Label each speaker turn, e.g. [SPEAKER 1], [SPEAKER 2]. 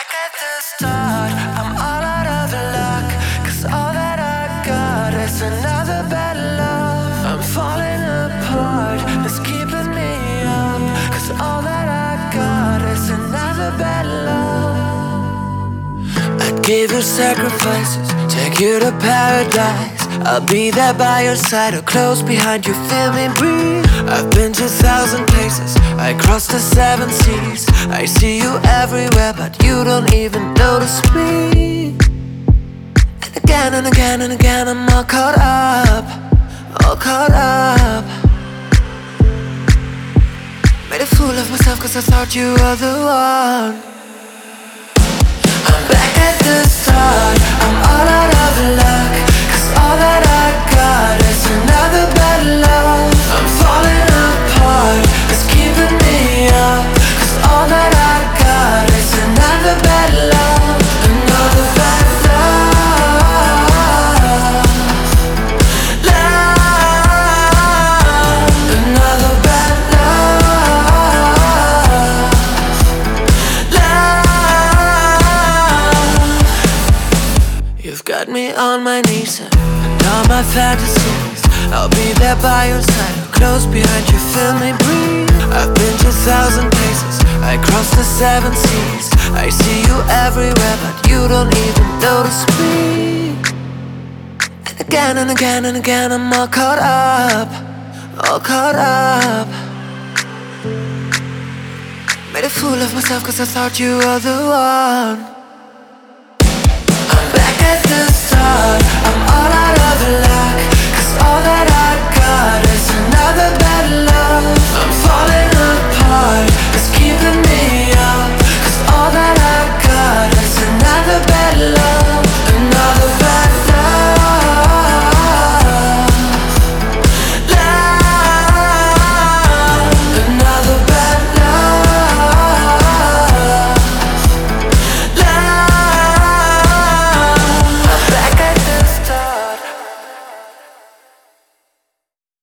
[SPEAKER 1] back at the start. I'm all out of luck, 'cause all that I got is another bad love. I'm falling apart, it's keeping me up, 'cause all that I got is another bad love. I'd give you sacrifices, take you to paradise. I'll be there by your side or close behind you, feel me breathe. I've been to 1,000 places, I crossed the 7 seas. I see you everywhere, but you don't even notice me. And again and again and again, I'm all caught up, all caught up. Made a fool of myself 'cause I thought you were the one. I'm back at the start, I'm all out of luck, 'cause all that I got is another bad love. I'm falling apart, it's keeping me up, 'cause all that I got is another bad love. Another bad love. Love. Another bad love. Love. You've got me on my knees and all my fantasies. I'll be there by your side, close behind you, feel me breathe. I've been to 1,000 places, I crossed the 7 seas. I see you everywhere, but you don't even notice me. And again and again and again, I'm all caught up, all caught up. Made a fool of myself 'cause I thought you were the one. I'm back at the start.